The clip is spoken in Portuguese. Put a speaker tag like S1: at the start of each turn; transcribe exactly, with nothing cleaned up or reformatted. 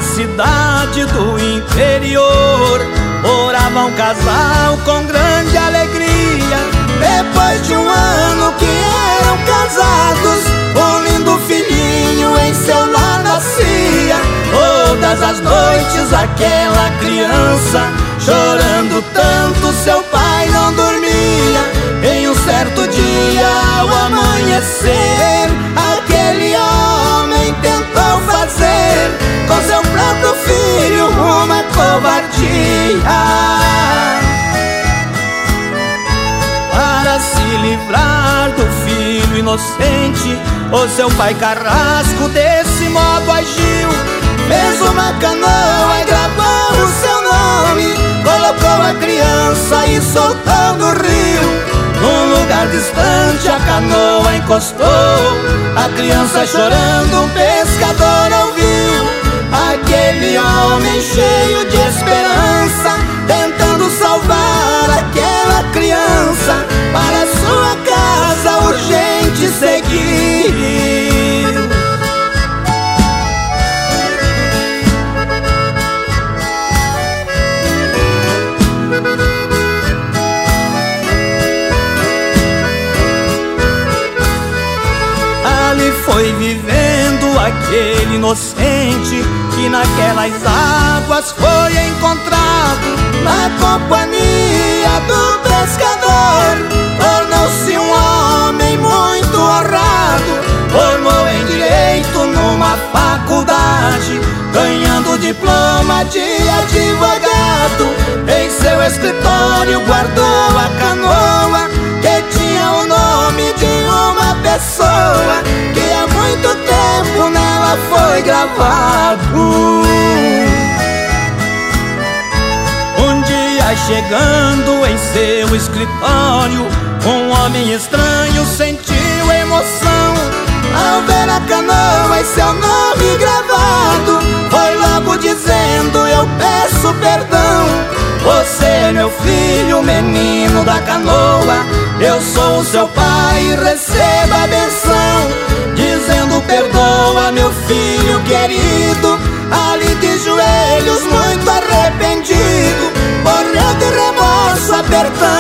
S1: cidade do interior morava um casal com grande alegria. Depois de um ano que eram casados, um lindo filhinho em seu lar nascia. Todas as noites aquela criança, chorando tanto, seu pai não dormia. Em um certo dia, ao amanhecer, aquele homem tentou fazer com seu próprio filho uma covardia. Para se livrar do filho inocente, o seu pai carrasco desse modo agiu. Fez uma canoa e gravou o seu nome, colocou a criança e soltou no rio. Num lugar distante a canoa encostou, a criança chorando um pescador ouviu. Aquele homem cheio de esperança, tentando salvar aquela criança, para sua casa urgente seguiu. Ali foi vivendo aquele inocente que naquelas águas foi encontrado. Na companhia do pescador, tornou-se um homem muito honrado. Formou em direito numa faculdade, ganhando diploma de advogado. Em seu escritório guardou a canoa que tinha o nome de uma pessoa que há muito tempo nela foi gravado. Um dia chegando em seu escritório, um homem estranho sentiu emoção ao ver a canoa e seu nome gravado. Foi logo dizendo: eu peço perdão, você é meu filho, menino da canoa. Eu sou o seu pai, receba a benção. Dizendo: perdoa, meu filho querido. Ali de joelhos, muito arrependido, morreu de remorso, apertando